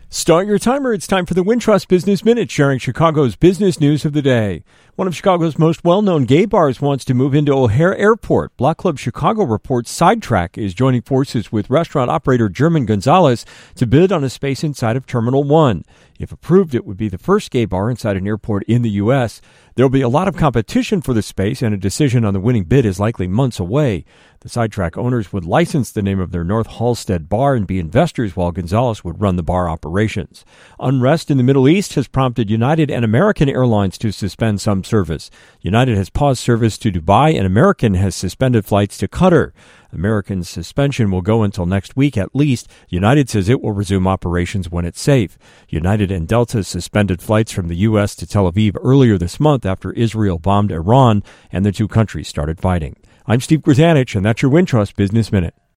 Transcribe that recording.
Start your timer. It's time for the Wintrust Business Minute, sharing Chicago's business news of the day. One of Chicago's most well-known gay bars wants to move into O'Hare Airport. Block Club Chicago reports Sidetrack is joining forces with restaurant operator German Gonzalez to bid on a space inside of Terminal 1. If approved, it would be the first gay bar inside an airport in the U.S. There will be a lot of competition for the space, and a decision on the winning bid is likely months away. The Sidetrack owners would license the name of their North Halstead bar and be investors, while Gonzalez would run the bar operations. Unrest in the Middle East has prompted United and American Airlines to suspend some service. United has paused service to Dubai, and American has suspended flights to Qatar. American's suspension will go until next week at least. United says it will resume operations when it's safe. United and Delta suspended flights from the U.S. to Tel Aviv earlier this month after Israel bombed Iran and the two countries started fighting. I'm Steve Grzanich, and that's your Wintrust Business Minute.